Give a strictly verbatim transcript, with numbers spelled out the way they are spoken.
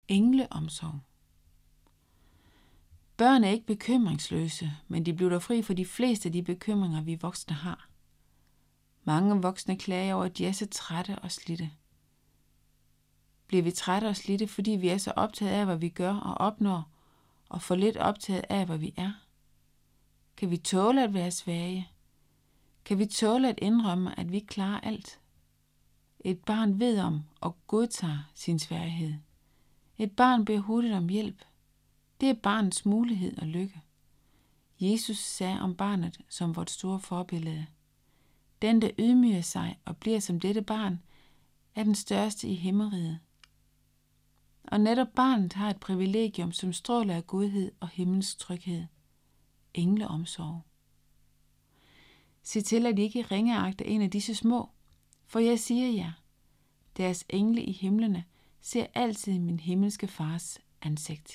Engleomsorg. Børn er ikke bekymringsløse, men de bliver dog fri for de fleste af de bekymringer, vi voksne har. Mange voksne klager over, at de er så trætte og slidte. Bliver vi trætte og slidte, fordi vi er så optaget af, hvad vi gør og opnår, og for lidt optaget af, hvad vi er? Kan vi tåle at være svage? Kan vi tåle at indrømme, at vi klarer alt? Et barn ved om og godtager sin svaghed. Et barn beder hurtigt om hjælp. Det er barnets mulighed og lykke. Jesus sagde om barnet som vort store forbillede: Den, der ydmyger sig og bliver som dette barn, er den største i himmeriget. Og netop barnet har et privilegium, som stråler af godhed og himmelsk tryghed. Engleomsorg. Se til, at I ikke ringeagter en af disse små, for jeg siger jer, deres engle i himlene ser altid min himmelske fars ansigt.